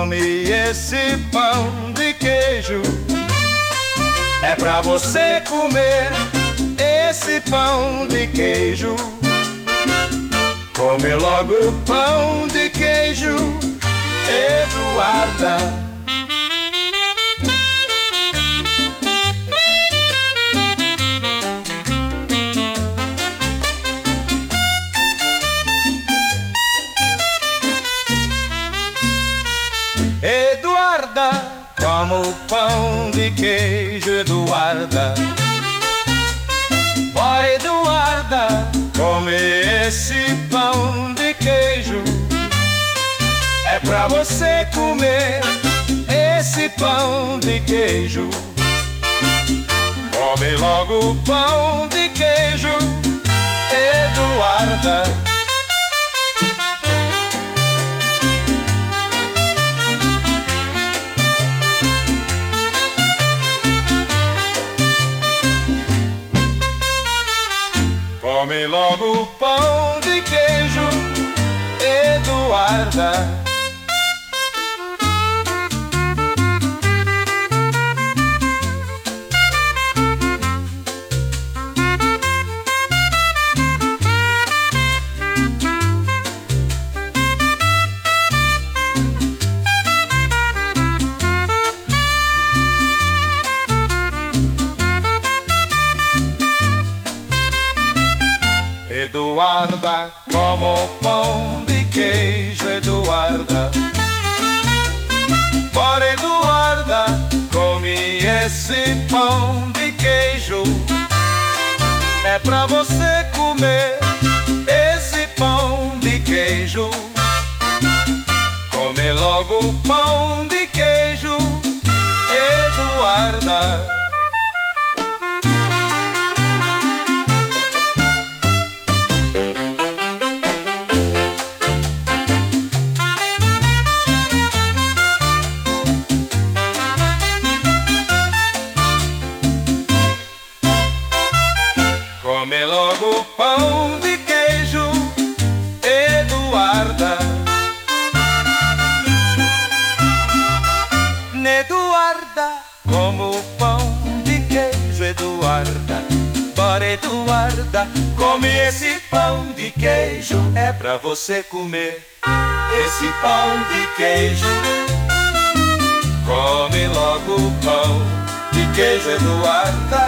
come esse pão de queijo. É pra você comer esse pão de queijo. Come logo o pão de queijo, Eduarda. Eduarda, como o pão de queijo, Eduarda. Bora, Eduarda, come esse pão de queijo. É pra você comer esse pão de queijo. Come logo o pão de queijo, Eduarda. Come logo o pão de queijo, Eduarda. Eduarda, como o pão de queijo, Eduarda. Bora, Eduarda, come esse pão de queijo. É pra você comer esse pão de queijo. Come logo o pão de queijo, Eduarda. Come logo o pão de queijo, Eduarda. Eduarda, como o pão de queijo, Eduarda. Bora, Eduarda, come esse pão de queijo. É pra você comer esse pão de queijo. Come logo o pão de queijo, Eduarda.